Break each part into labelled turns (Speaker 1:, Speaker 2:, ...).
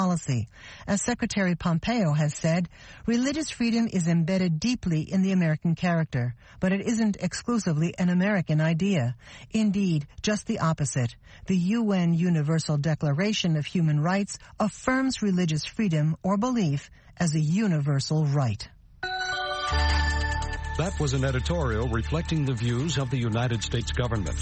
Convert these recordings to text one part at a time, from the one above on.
Speaker 1: policy. As Secretary Pompeo has said, religious freedom is embedded deeply in the American character, but it isn't exclusively an American idea. Indeed, just the opposite. The UN Universal Declaration of Human Rights affirms religious freedom or belief as a universal right.
Speaker 2: That was an editorial reflecting the views of the United States government.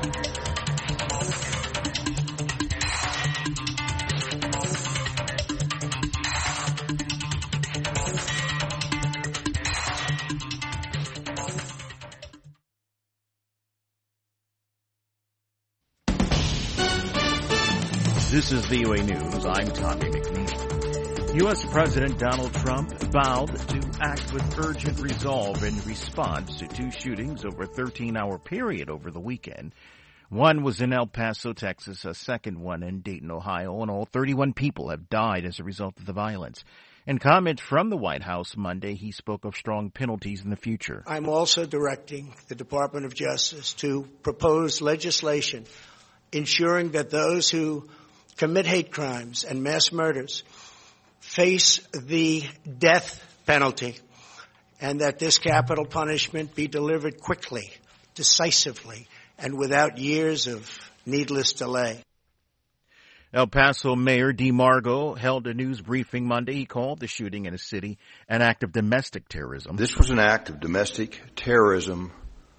Speaker 3: This is VOA News. I'm Tommy McNeil. U.S. President Donald Trump vowed to act with urgent resolve in response to two shootings over a 13-hour period over the weekend. One was in El Paso, Texas, a second one in Dayton, Ohio, and all 31 people have died as a result of the violence. In comment from the White House Monday, he spoke of strong penalties in the future.
Speaker 4: I'm also directing the Department of Justice to propose legislation ensuring that those who commit hate crimes and mass murders face the death penalty, and that this capital punishment be delivered quickly, decisively, and without years of needless delay.
Speaker 3: El Paso Mayor DeMargo held a news briefing Monday. He called the shooting in a city an act of domestic terrorism.
Speaker 5: This was an act of domestic terrorism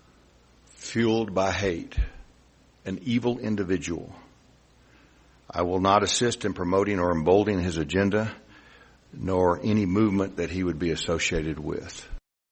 Speaker 5: fueled by hate, an evil individual. I will not assist in promoting or emboldening his agenda, nor any movement that he would be associated with.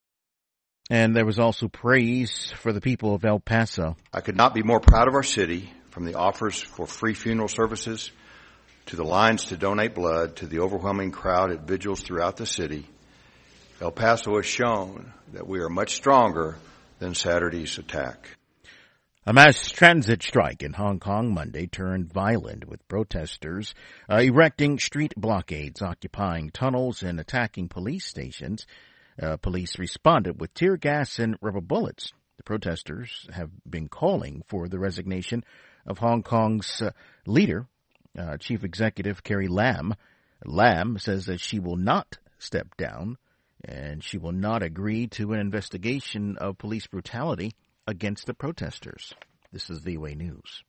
Speaker 3: And there was also praise for the people of El Paso.
Speaker 5: I could not be more proud of our city, from the offers for free funeral services to the lines to donate blood to the overwhelming crowd at vigils throughout the city. El Paso has shown that we are much stronger than Saturday's attack.
Speaker 3: A mass transit strike in Hong Kong Monday turned violent, with protesters erecting street blockades, occupying tunnels, and attacking police stations. Police responded with tear gas and rubber bullets. The protesters have been calling for the resignation of Hong Kong's leader, Chief Executive Carrie Lam. Lam says that she will not step down, and she will not agree to an investigation of police brutality against the protesters. This is VOA News.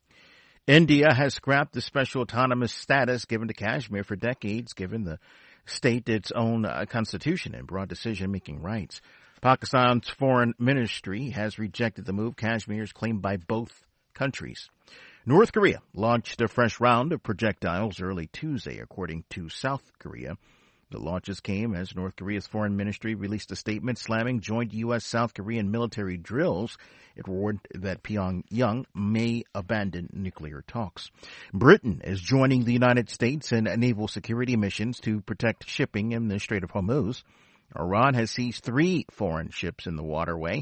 Speaker 3: India has scrapped the special autonomous status given to Kashmir for decades, giving the state its own constitution and broad decision-making rights. Pakistan's foreign ministry has rejected the move. Kashmir is claimed by both countries. North Korea launched a fresh round of projectiles early Tuesday, according to South Korea. The launches came as North Korea's foreign ministry released a statement slamming joint U.S.-South Korean military drills. It warned that Pyongyang may abandon nuclear talks. Britain is joining the United States in naval security missions to protect shipping in the Strait of Hormuz. Iran has seized 3 foreign ships in the waterway,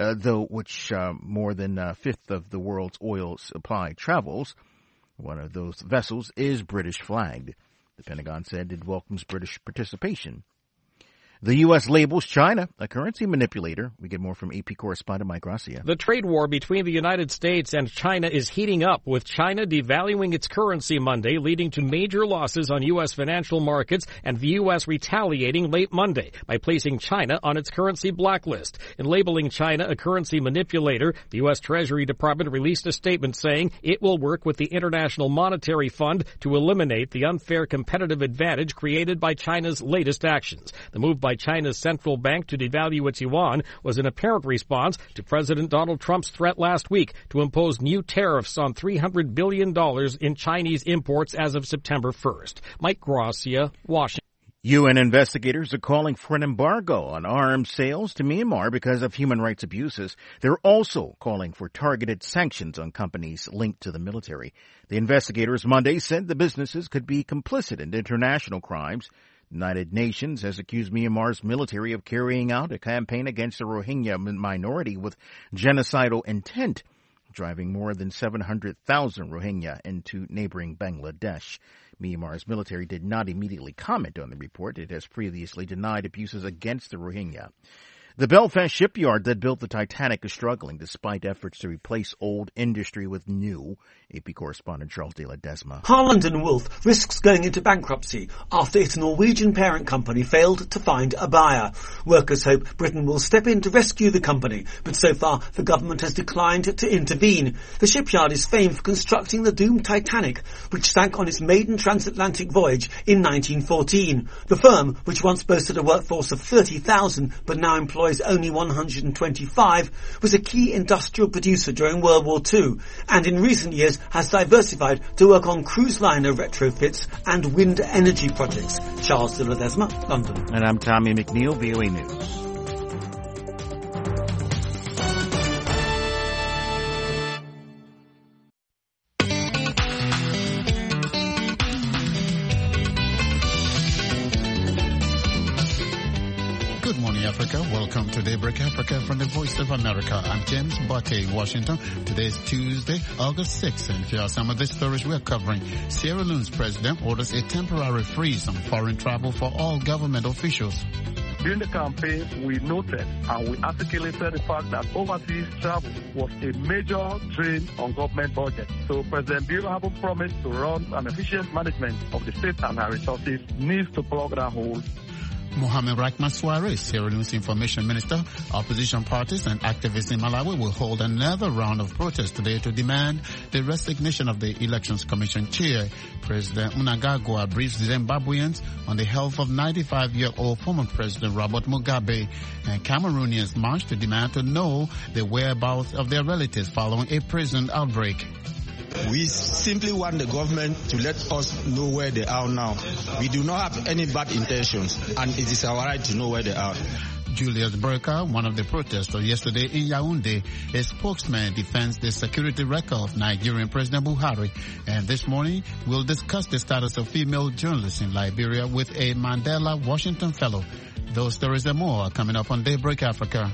Speaker 3: which more than a fifth of the world's oil supply travels. One of those vessels is British flagged. The Pentagon said it welcomes British participation. The U.S. labels China a currency manipulator. We get more from AP correspondent Mike Gracia.
Speaker 6: The trade war between the United States and China is heating up, with China devaluing its currency Monday, leading to major losses on U.S. financial markets, and the U.S. retaliating late Monday by placing China on its currency blacklist. In labeling China a currency manipulator, the U.S. Treasury Department released a statement saying it will work with the International Monetary Fund to eliminate the unfair competitive advantage created by China's latest actions. The move by China's central bank to devalue its yuan was an apparent response to President Donald Trump's threat last week to impose new tariffs on $300 billion in Chinese imports as of September 1st. Mike Gracia, Washington.
Speaker 3: UN investigators are calling for an embargo on arms sales to Myanmar because of human rights abuses. They're also calling for targeted sanctions on companies linked to the military. The investigators Monday said the businesses could be complicit in international crimes. The United Nations has accused Myanmar's military of carrying out a campaign against the Rohingya minority with genocidal intent, driving more than 700,000 Rohingya into neighboring Bangladesh. Myanmar's military did not immediately comment on the report. It has previously denied abuses against the Rohingya. The Belfast shipyard that built the Titanic is struggling despite efforts to replace old industry with new. AP correspondent Charles de la Desma.
Speaker 7: Harland & Wolff risks going into bankruptcy after its Norwegian parent company failed to find a buyer. Workers hope Britain will step in to rescue the company, but so far the government has declined to intervene. The shipyard is famed for constructing the doomed Titanic, which sank on its maiden transatlantic voyage in 1914. The firm, which once boasted a workforce of 30,000 but now employs only 125, was a key industrial producer during World War II, and in recent years has diversified to work on cruise liner retrofits and wind energy projects. Charles de la Desma, London.
Speaker 3: And I'm Tommy McNeil, VOA News.
Speaker 8: Good morning, Africa. Welcome to Daybreak Africa from the Voice of America. I'm James Butte in Washington. Today is Tuesday, August 6th, and here are some of the stories we're covering. Sierra Leone's president orders a temporary freeze on foreign travel for all government officials.
Speaker 9: During the campaign, we noted and we articulated the fact that overseas travel was a major drain on government budget. So President Bill, having promised to run an efficient management of the state and her resources, needs to plug that hole.
Speaker 8: Mohamed Rakhmat, Sierra Leone's information minister, opposition parties and activists in Malawi will hold another round of protests today to demand the resignation of the Elections Commission chair. President Mnangagwa briefs Zimbabweans on the health of 95-year-old former President Robert Mugabe, and Cameroonians march to demand to know the whereabouts of their relatives following a prison outbreak.
Speaker 10: We simply want the government to let us know where they are now. We do not have any bad intentions, and it is our right to know where they are.
Speaker 8: Julius Burka, one of the protesters yesterday in Yaoundé, a spokesman defends the security record of Nigerian President Buhari. And this morning, we'll discuss the status of female journalists in Liberia with a Mandela Washington Fellow. Those stories and more are coming up on Daybreak Africa.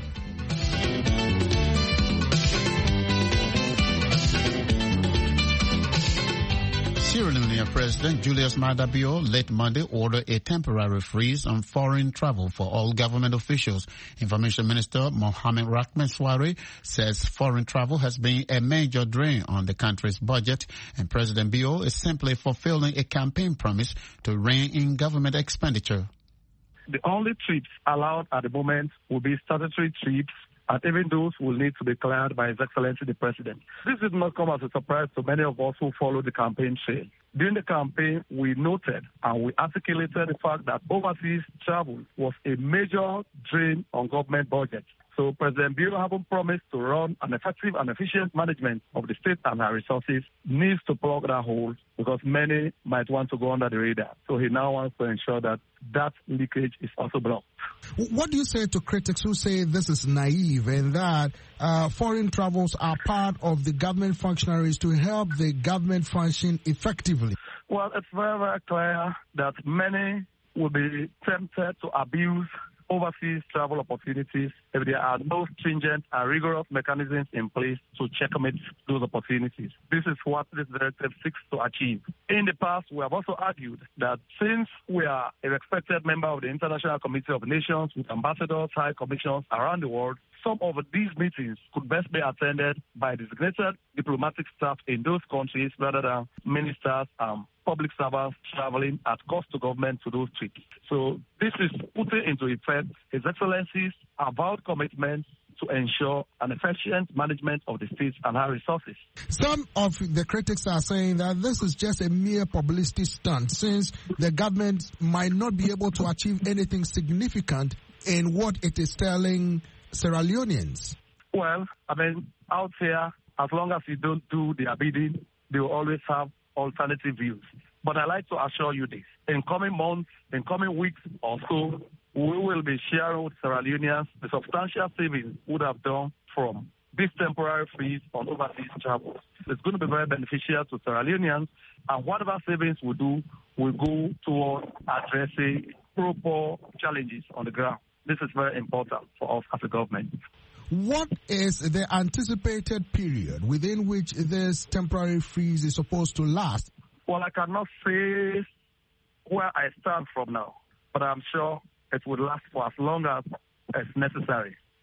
Speaker 8: Sierra Leone President Julius Maada Bio late Monday ordered a temporary freeze on foreign travel for all government officials. Information Minister Mohamed Rakhmat says foreign travel has been a major drain on the country's budget, and President Bio is simply fulfilling a campaign promise to rein in government expenditure.
Speaker 9: The only trips allowed at the moment will be statutory trips, and even those will need to be cleared by His Excellency the President. This did not come as a surprise to many of us who followed the campaign trail. During the campaign, we noted and we articulated the fact that overseas travel was a major drain on government budget. So President Bill, having promised to run an effective and efficient management of the state and her resources, needs to plug that hole because many might want to go under the radar. So he now wants to ensure that that leakage is also blocked.
Speaker 11: What do you say to critics who say this is naive and that foreign travels are part of the government functionaries to help the government function effectively?
Speaker 9: Well, it's very, very clear that many will be tempted to abuse overseas travel opportunities if there are no stringent and rigorous mechanisms in place to checkmate those opportunities. This is what this directive seeks to achieve. In the past, we have also argued that since we are a respected member of the International Committee of Nations with ambassadors, high commissioners around the world, some of these meetings could best be attended by designated diplomatic staff in those countries rather than ministers and public servants traveling at cost to government to those trips. So this is putting into effect His Excellency's avowed commitment to ensure an efficient management of the state and her resources.
Speaker 11: Some of the critics are saying that this is just a mere publicity stunt since the government might not be able to achieve anything significant in what it is telling Sierra Leoneans.
Speaker 9: Well, I mean, out here, as long as you don't do their bidding, they will always have alternative views. But I'd like to assure you this. In coming months, in coming weeks or so, we will be sharing with Sierra Leoneans the substantial savings we would have done from this temporary freeze on overseas travel. It's going to be very beneficial to Sierra Leoneans, and whatever savings we do will go towards addressing proper challenges on the ground. This is very important for us as a government.
Speaker 11: What is the anticipated period within which this temporary freeze is supposed to last?
Speaker 9: Well, I cannot say where I stand from now, but I'm sure it would last for as long as it's necessary.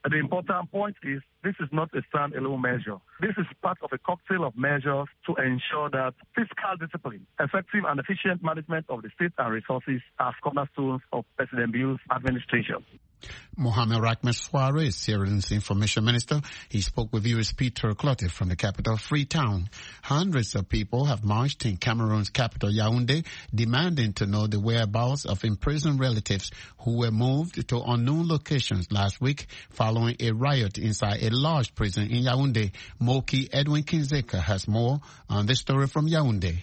Speaker 9: The important point is this is not a standalone measure. This is part of a cocktail of measures to ensure that fiscal discipline, effective and efficient management of the state and resources are cornerstones of President Bill's administration.
Speaker 8: Mohamed Rakhmet is Sierra Leone's information minister. He spoke with US Peter Clottey from the capital, Freetown. Hundreds of people have marched in Cameroon's capital, Yaoundé, demanding to know the whereabouts of imprisoned relatives who were moved to unknown locations last week following a riot inside a large prison in Yaoundé. Moki Edwin Kinzeka has more on this story from Yaoundé.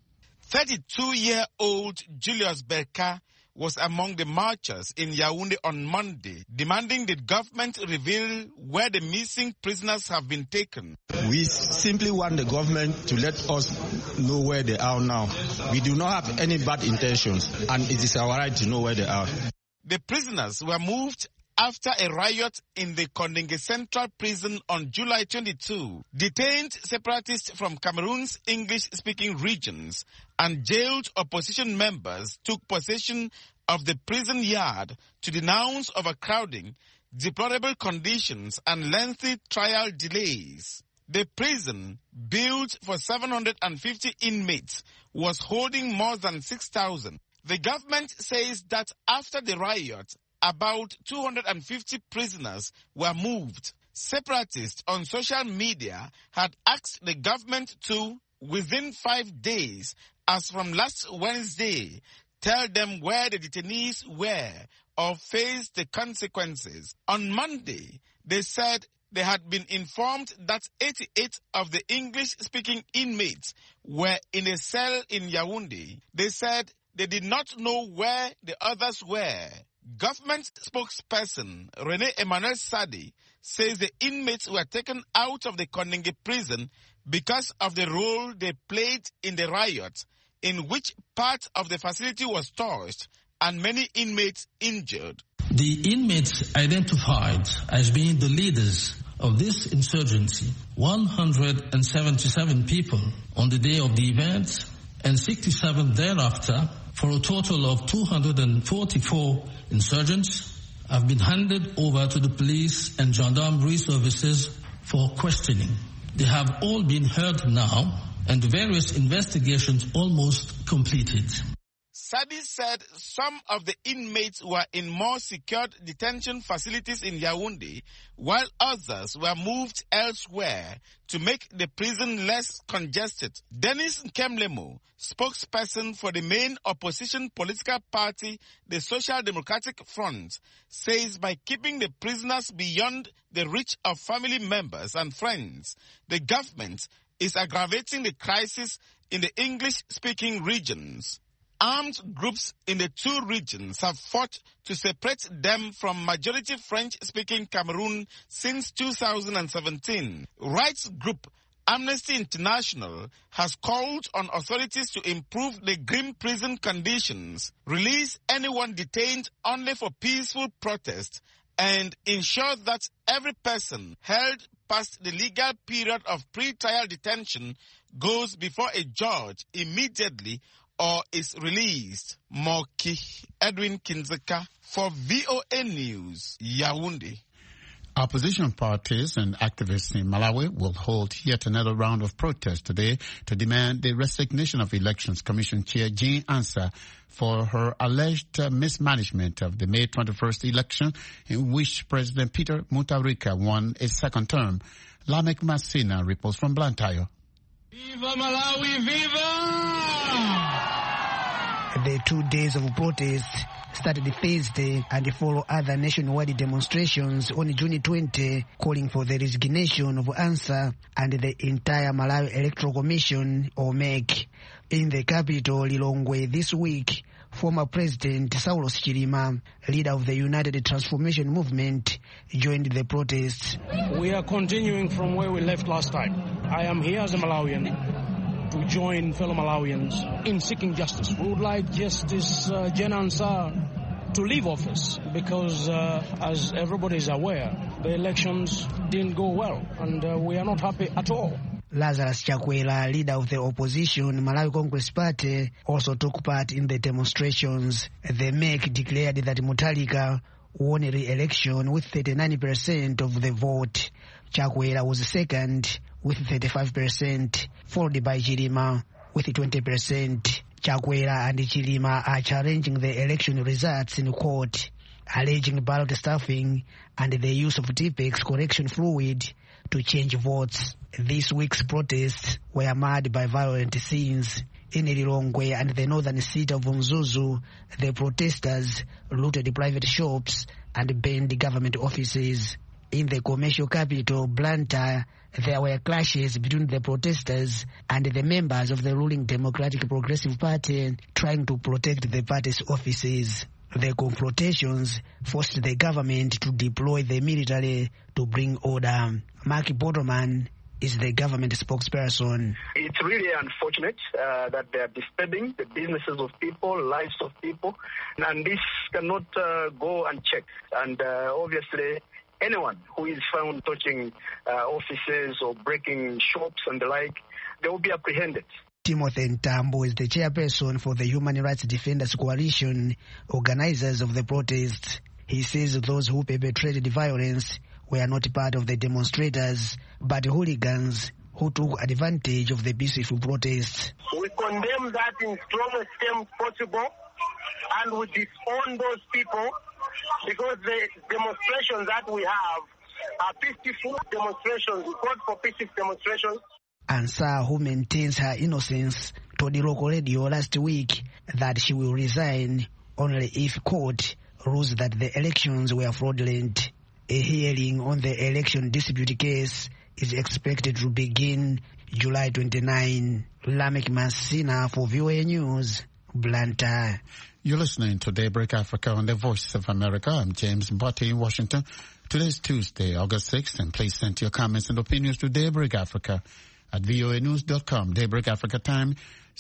Speaker 12: 32-year-old Julius Berka was among the marchers in Yaoundé on Monday, demanding the government reveal where the missing prisoners have been taken.
Speaker 10: We simply want the government to let us know where they are now. We do not have any bad intentions, and it is our right to know where they are.
Speaker 12: The prisoners were moved after a riot in the Kondengé Central Prison on July 22. Detained separatists from Cameroon's English-speaking regions and jailed opposition members took possession of the prison yard to denounce overcrowding, deplorable conditions, and lengthy trial delays. The prison, built for 750 inmates, was holding more than 6,000. The government says that after the riot, about 250 prisoners were moved. Separatists on social media had asked the government to, within 5 days, as from last Wednesday, tell them where the detainees were or face the consequences. On Monday, they said they had been informed that 88 of the English-speaking inmates were in a cell in Yaoundé. They said they did not know where the others were. Government spokesperson René Emmanuel Sadi says the inmates were taken out of the Kondengé prison because of the role they played in the riot, in which part of the facility was torched and many inmates injured.
Speaker 13: The inmates identified as being the leaders of this insurgency, 177 people on the day of the event and 67 thereafter, for a total of 244 insurgents, have been handed over to the police and gendarmerie services for questioning. They have all been heard now, and the various investigations almost completed.
Speaker 12: Sadi said some of the inmates were in more secured detention facilities in Yaoundé, while others were moved elsewhere to make the prison less congested. Dennis Nkemlemo, spokesperson for the main opposition political party, the Social Democratic Front, says by keeping the prisoners beyond the reach of family members and friends, the government is aggravating the crisis in the English-speaking regions. Armed groups in the two regions have fought to separate them from majority French-speaking Cameroon since 2017. Rights group Amnesty International has called on authorities to improve the grim prison conditions, release anyone detained only for peaceful protest, and ensure that every person held past the legal period of pre-trial detention goes before a judge immediately or is released. Moki Edwin Kinzeka for VOA News, Yaoundé.
Speaker 8: Opposition parties and activists in Malawi will hold yet another round of protests today to demand the resignation of Elections Commission Chair Jean Ansah for her alleged mismanagement of the May 21st election in which President Peter Mutharika won a second term. Lamek Masina reports from Blantyre.
Speaker 14: Viva Malawi, viva!
Speaker 15: The 2 days of protest started Thursday and follow other nationwide demonstrations on June 20, calling for the resignation of Ansah and the entire Malawi Electoral Commission, or MEC. In the capital, Lilongwe, this week, former President Saulos Chilima, leader of the United Transformation Movement, joined the protests.
Speaker 14: We are continuing from where we left last time. I am here as a Malawian to join fellow Malawians in seeking justice. We would like Justice Jean Ansah to leave office because, as everybody is aware, the elections didn't go well and we are not happy at all.
Speaker 15: Lazarus Chakwera, leader of the opposition Malawi Congress Party, also took part in the demonstrations. The MEC declared that Mutharika won re-election with 39% of the vote. Chakwera was second with 35%, followed by Chilima with 20%. Chakwera and Chilima are challenging the election results in court, alleging ballot stuffing and the use of Tipex correction fluid to change votes. This week's protests were marred by violent scenes. In Lilongwe and the northern city of Mzuzu, the protesters looted private shops and burned government offices. In the commercial capital, Blantyre, there were clashes between the protesters and the members of the ruling Democratic Progressive Party trying to protect the party's offices. The confrontations forced the government to deploy the military to bring order. Mark Bottleman is the government spokesperson.
Speaker 16: It's really unfortunate that they are disturbing the businesses of people, lives of people, and this cannot go unchecked. And obviously, anyone who is found touching offices or breaking shops and the like, they will be apprehended.
Speaker 15: Timothy Ntambo is the chairperson for the Human Rights Defenders Coalition, organizers of the protests. He says those who perpetrated violence were not part of the demonstrators, but hooligans who took advantage of the peaceful protests.
Speaker 17: We condemn that in strongest terms possible, and we disown those people because the demonstrations that we have are peaceful demonstrations. We called for peaceful demonstrations.
Speaker 15: Ansar, who maintains her innocence, told the local radio last week that she will resign only if court rules that the elections were fraudulent. A hearing on the election dispute case is expected to begin July 29. Lamek Masina for VOA News, Blantyre.
Speaker 8: You're listening to Daybreak Africa on the Voice of America. I'm James Mbote in Washington. Today's Tuesday, August 6th, and please send your comments and opinions to Daybreak Africa at voanews.com. Daybreak Africa time,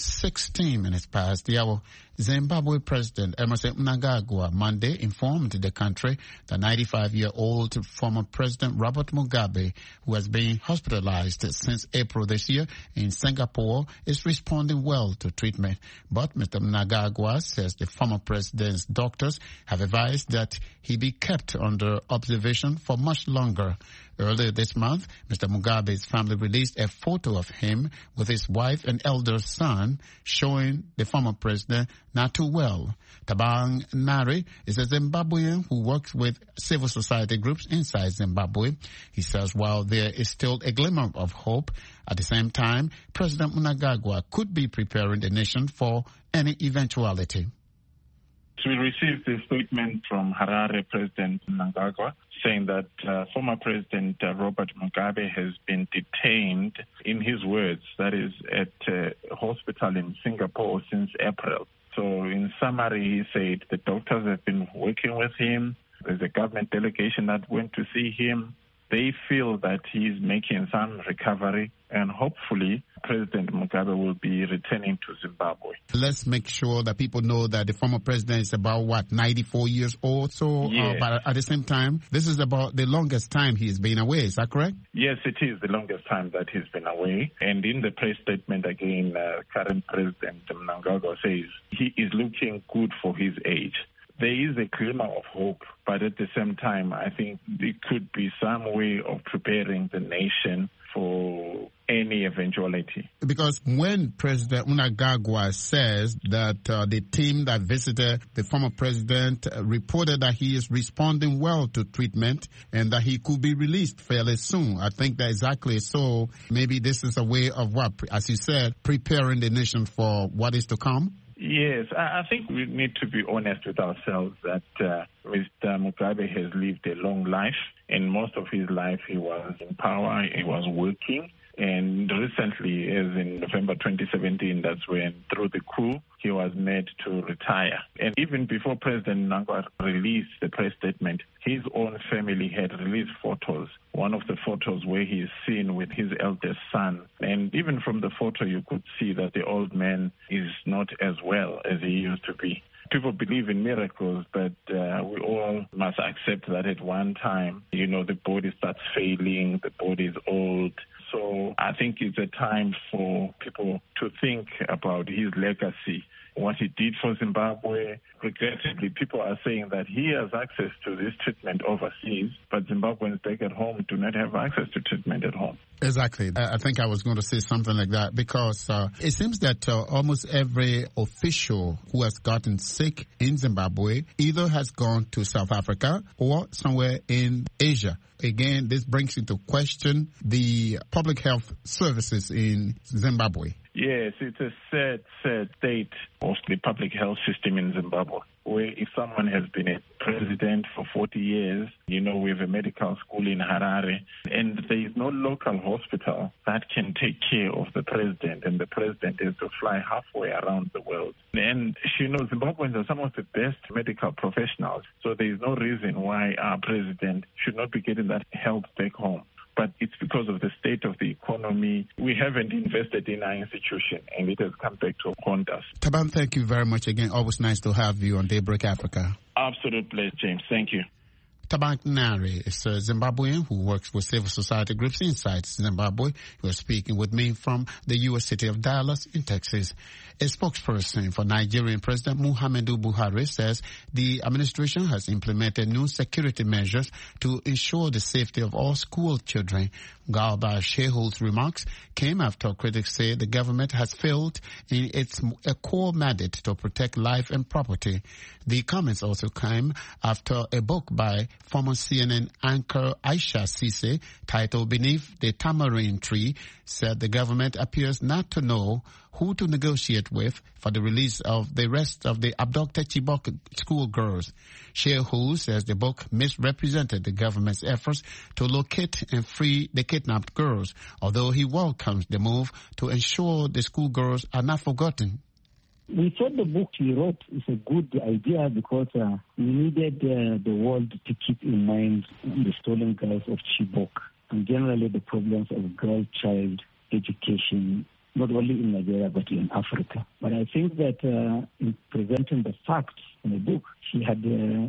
Speaker 8: 16 minutes past the hour. Zimbabwe President Emmerson Mnangagwa Monday informed the country that 95-year-old former President Robert Mugabe, who has been hospitalized since April this year in Singapore, is responding well to treatment. But Mr. Mnangagwa says the former president's doctors have advised that he be kept under observation for much longer. Earlier this month, Mr. Mugabe's family released a photo of him with his wife and elder son, showing the former president not too well. Tabang Nari is a Zimbabwean who works with civil society groups inside Zimbabwe. He says while there is still a glimmer of hope, at the same time, President Mnangagwa could be preparing the nation for any eventuality.
Speaker 18: We received a statement from Harare President Mnangagwa saying that former President Robert Mugabe has been detained, in his words, that is, at a hospital in Singapore since April. So in summary, he said the doctors have been working with him. There's a government delegation that went to see him. They feel that he's making some recovery, and hopefully President Mugabe will be returning to Zimbabwe.
Speaker 8: Let's make sure that people know that the former president is about, 94 years old? So,
Speaker 18: yes.
Speaker 8: But at the same time, this is about the longest time he's been away. Is that correct?
Speaker 18: Yes, it is the longest time that he's been away. And in the press statement again, current President Mnangagwa says he is looking good for his age. There is a glimmer of hope, but at the same time, I think there could be some way of preparing the nation for any eventuality.
Speaker 8: Because when President Mnangagwa says that the team that visited the former president reported that he is responding well to treatment and that he could be released fairly soon, I think that exactly so. Maybe this is a way of what, as you said, preparing the nation for what is to come?
Speaker 18: Yes, I think we need to be honest with ourselves that Mr. Mugabe has lived a long life, and most of his life he was in power, he was working. And recently, as in November 2017, that's when, through the coup, he was made to retire. And even before President Mnangagwa released the press statement, his own family had released photos. One of the photos where he is seen with his eldest son. And even from the photo, you could see that the old man is not as well as he used to be. People believe in miracles, but we all must accept that at one time, the body starts failing, the body is old. So I think it's a time for people to think about his legacy what he did for Zimbabwe. Regrettably, people are saying that he has access to this treatment overseas, but Zimbabweans back at home do not have access to treatment at home.
Speaker 8: Exactly. I think I was going to say something like that because it seems that almost every official who has gotten sick in Zimbabwe either has gone to South Africa or somewhere in Asia. Again, this brings into question the public health services in Zimbabwe.
Speaker 18: Yes, it's a sad state of the public health system in Zimbabwe, where if someone has been a president for 40 years, we have a medical school in Harare, and there is no local hospital that can take care of the president, and the president has to fly halfway around the world. And, Zimbabweans are some of the best medical professionals, so there is no reason why our president should not be getting that help back home. But it's because of the state of the economy. We haven't invested in our institution, and it has come back to haunt us.
Speaker 8: Thabang, thank you very much again. Always nice to have you on Daybreak Africa.
Speaker 18: Absolute pleasure, James. Thank you.
Speaker 8: Thabang Nari is a Zimbabwean who works with civil society groups inside Zimbabwe. He was speaking with me from the U.S. city of Dallas in Texas. A spokesperson for Nigerian President Muhammadu Buhari says the administration has implemented new security measures to ensure the safety of all school children. Garba Shehul's remarks came after critics say the government has failed in its core mandate to protect life and property. The comments also came after a book by former CNN anchor Aisha Sise titled Beneath the Tamarind Tree said the government appears not to know who to negotiate with for the release of the rest of the abducted Chibok schoolgirls. Shehu says the book misrepresented the government's efforts to locate and free the kidnapped girls, although he welcomes the move to ensure the schoolgirls are not forgotten.
Speaker 19: We thought the book he wrote is a good idea because we needed the world to keep in mind the stolen girls of Chibok and generally the problems of girl-child education, not only in Nigeria but in Africa. But I think that in presenting the facts in the book, she had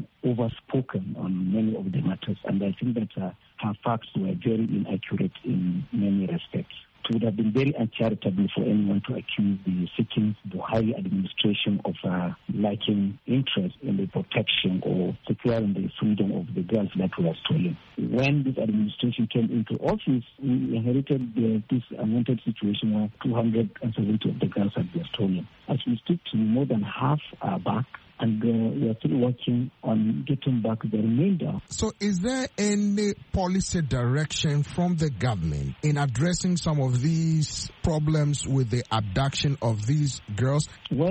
Speaker 19: overspoken on many of the matters, and I think that her facts were very inaccurate in many respects. It would have been very uncharitable for anyone to accuse the sitting Buhari administration of lacking interest in the protection or securing the freedom of the girls that were stolen. When this administration came into office, we inherited this unwanted situation where 270 of the girls had been stolen. As we speak to more than half are back, and we are still working on getting back the remainder.
Speaker 11: So is there any policy direction from the government in addressing some of these problems with the abduction of these girls?
Speaker 19: Well,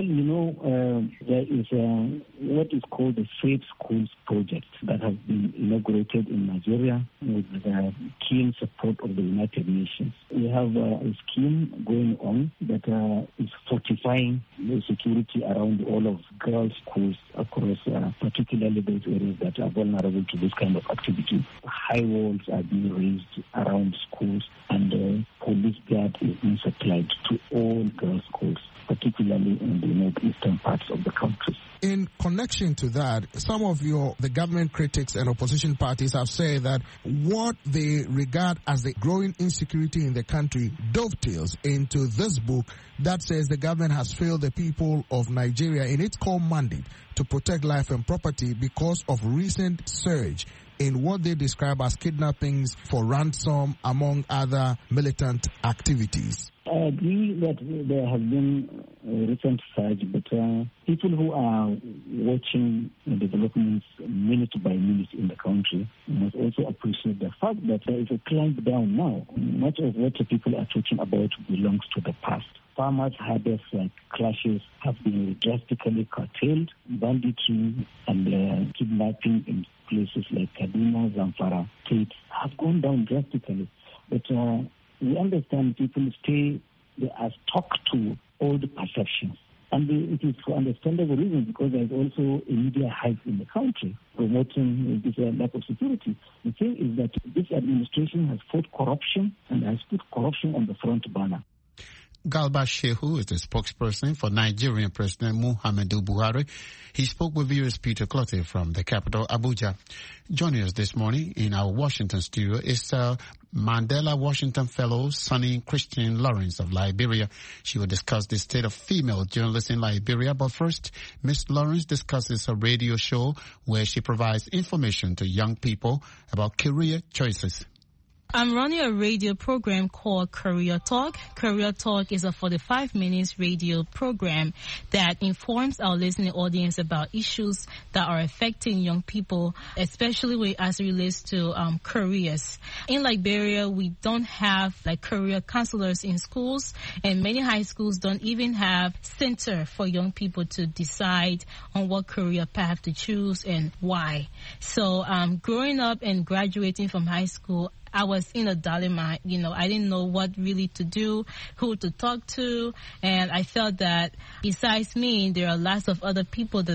Speaker 19: there is what is called the Safe Schools Project that has been inaugurated in Nigeria with the keen support of the United Nations. We have a scheme going on that is fortifying the security around all of girls' schools across particularly those areas that are vulnerable to this kind of activity. High walls are being raised around schools, and police guard is being supplied to all girls' schools, particularly in the northeastern parts of the country.
Speaker 11: In connection to that, some of the government critics and opposition parties have said that what they regard as the growing insecurity in the country dovetails into this book that says the government has failed the people of Nigeria in its core mandate to protect life and property because of recent surge in what they describe as kidnappings for ransom, among other militant activities.
Speaker 19: I agree that there have been a recent surge, but people who are watching the developments minute by minute in the country must also appreciate the fact that there is a climb down now. Much of what the people are talking about belongs to the past. Farmers' harvest clashes have been drastically curtailed. Banditry and kidnapping in places like Kaduna, Zamfara states have gone down drastically. But we understand people they are stuck to old perceptions. And it is for understandable reasons because there is also a media hype in the country promoting this lack of security. The thing is that this administration has fought corruption and has put corruption on the front burner.
Speaker 8: Galba Shehu is the spokesperson for Nigerian President Muhammadu Buhari. He spoke with viewers Peter Clottey from the capital, Abuja. Joining us this morning in our Washington studio is Mandela Washington Fellow Sonny Christian Lawrence of Liberia. She will discuss the state of female journalists in Liberia. But first, Ms. Lawrence discusses a radio show where she provides information to young people about career choices.
Speaker 20: I'm running a radio program called Career Talk. Career Talk is a 45 minutes radio program that informs our listening audience about issues that are affecting young people, especially as it relates to careers. In Liberia, we don't have career counselors in schools, and many high schools don't even have center for young people to decide on what career path to choose and why. So growing up and graduating from high school, I was in a dilemma. I didn't know what really to do, who to talk to, and I felt that besides me, there are lots of other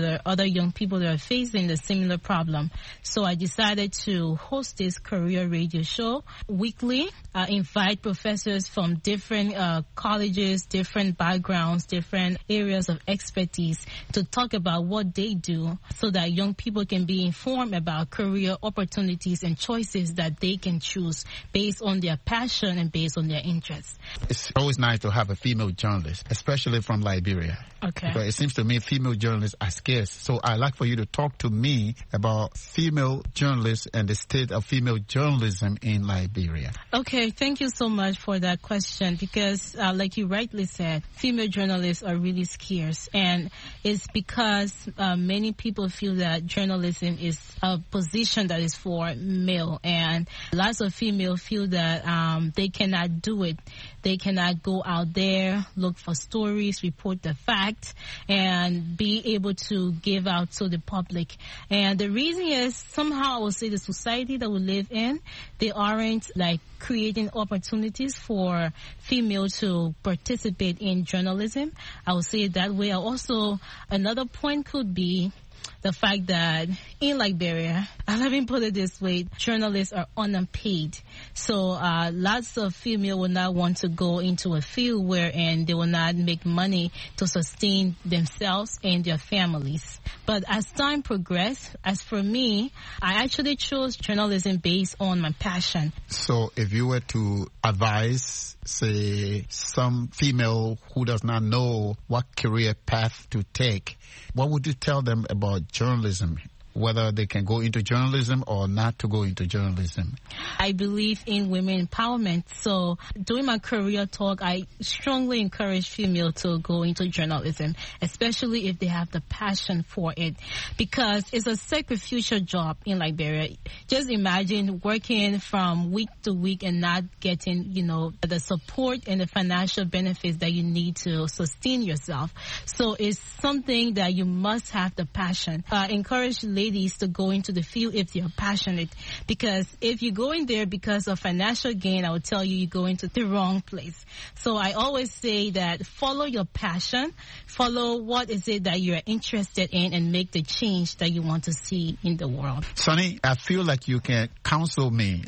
Speaker 20: young people that are facing the similar problem. So I decided to host this career radio show weekly. I invite professors from different colleges, different backgrounds, different areas of expertise to talk about what they do so that young people can be informed about career opportunities and choices that they can choose based on their passion and based on their interests.
Speaker 8: It's always nice to have a female journalist, especially from Liberia.
Speaker 20: Okay.
Speaker 8: But it seems to me female journalists are scarce. So I'd like for you to talk to me about female journalists and the state of female journalism in Liberia.
Speaker 20: Okay, thank you so much for that question because, like you rightly said, female journalists are really scarce. And it's because many people feel that journalism is a position that is for male. And lots of female feel that they cannot do it. They cannot go out there, look for stories, report the facts, and be able to give out to the public. And the reason is somehow I would say the society that we live in, they aren't creating opportunities for females to participate in journalism. I would say it that way. Also, another point could be the fact that in Liberia, let me put it this way, journalists are unpaid. So lots of females will not want to go into a field wherein they will not make money to sustain themselves and their families. But as time progressed, as for me, I actually chose journalism based on my passion.
Speaker 8: So if you were to advise, say, some female who does not know what career path to take, what would you tell them about journalism? Whether they can go into journalism or not to go into journalism?
Speaker 20: I believe in women empowerment. So during my career talk, I strongly encourage females to go into journalism, especially if they have the passion for it, because it's a sacrificial job in Liberia. Just imagine working from week to week and not getting, the support and the financial benefits that you need to sustain yourself. So it's something that you must have the passion. Encourage ladies to go into the field if you're passionate, because if you go in there because of financial gain, I would tell you go into the wrong place. So I always say that follow your passion, follow what is it that you're interested in, and make the change that you want to see in the world.
Speaker 8: Sonny, I feel like you can counsel me.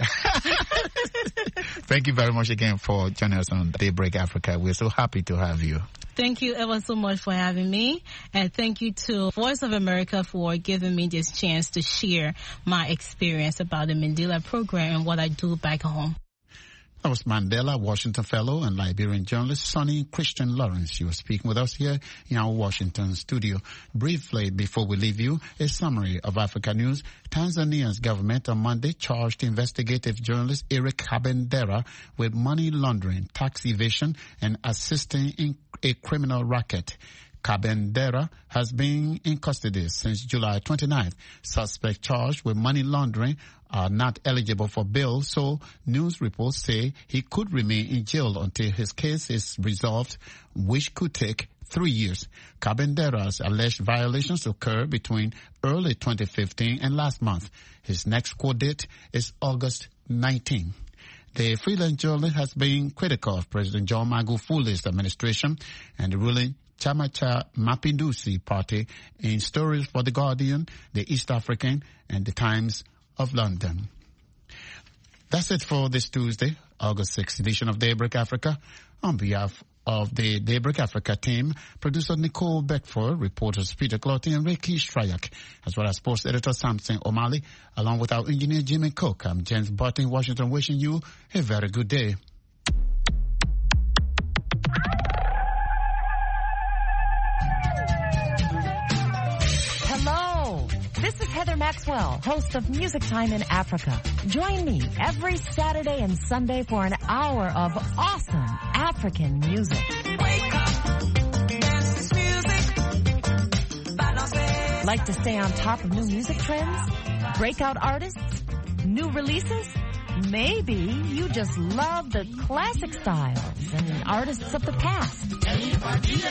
Speaker 8: Thank you very much again for joining us on Daybreak Africa. We're so happy to have you.
Speaker 20: Thank you ever so much for having me, and thank you to Voice of America for giving me this chance to share my experience about the Mandela program and what I do back home.
Speaker 8: That was Mandela Washington Fellow and Liberian journalist Sonny Christian Lawrence. She was speaking with us here in our Washington studio. Briefly, before we leave you, a summary of Africa news. Tanzania's government on Monday charged investigative journalist Eric Kabendera with money laundering, tax evasion, and assisting in a criminal racket. Kabendera has been in custody since July 29th. Suspects charged with money laundering are not eligible for bail, so news reports say he could remain in jail until his case is resolved, which could take 3 years. Kabendera's alleged violations occurred between early 2015 and last month. His next court date is August 19. The freelance journalist has been critical of President John Magufuli's administration and the ruling Chama cha Mapinduzi party in stories for The Guardian, The East African, and The Times of London. That's it for this Tuesday, August 6th edition of Daybreak Africa. On behalf of the Daybreak Africa team, producer Nicole Beckford, reporters Peter Clotty and Ricky Strayak, as well as sports editor Samson O'Malley, along with our engineer Jimmy Cook. I'm James Barton, Washington, wishing you a very good day.
Speaker 21: Hello, this is Heather Maxwell, host of Music Time in Africa. Join me every Saturday and Sunday for an hour of awesome African music. Like to stay on top of new music trends? Breakout artists? New releases? Maybe you just love the classic styles and artists of the past.